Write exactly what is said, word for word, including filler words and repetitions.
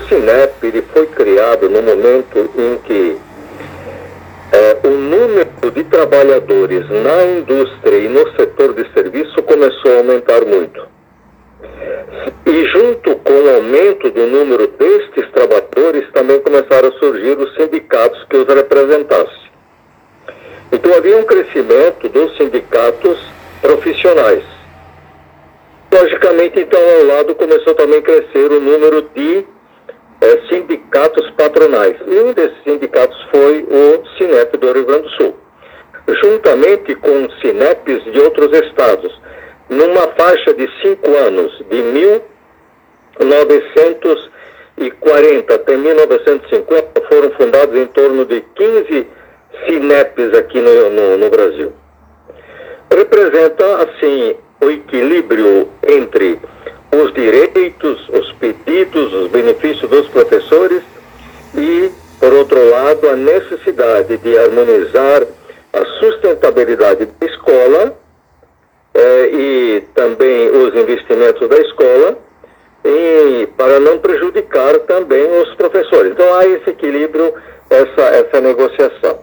Sinep ele foi criado no momento em que é, o número de trabalhadores na indústria e no setor de serviço começou a aumentar muito. E junto com o aumento do número destes trabalhadores, também começaram a surgir os sindicatos que os representassem. Então havia um crescimento dos sindicatos profissionais. Logicamente, então, ao lado começou também a crescer o número de eh, sindicatos patronais. E um desses sindicatos foi o Sinep do Rio Grande do Sul. Juntamente com Sineps de outros estados, numa faixa de cinco anos, de mil novecentos e quarenta até mil novecentos e cinquenta, foram fundados em torno de quinze Sineps aqui no, no, no Brasil. Representa, assim, o equilíbrio entre os direitos, os pedidos, os benefícios dos professores e, por outro lado, a necessidade de harmonizar a sustentabilidade da escola eh, e também os investimentos da escola e para não prejudicar também os professores. Então há esse equilíbrio, essa, essa negociação.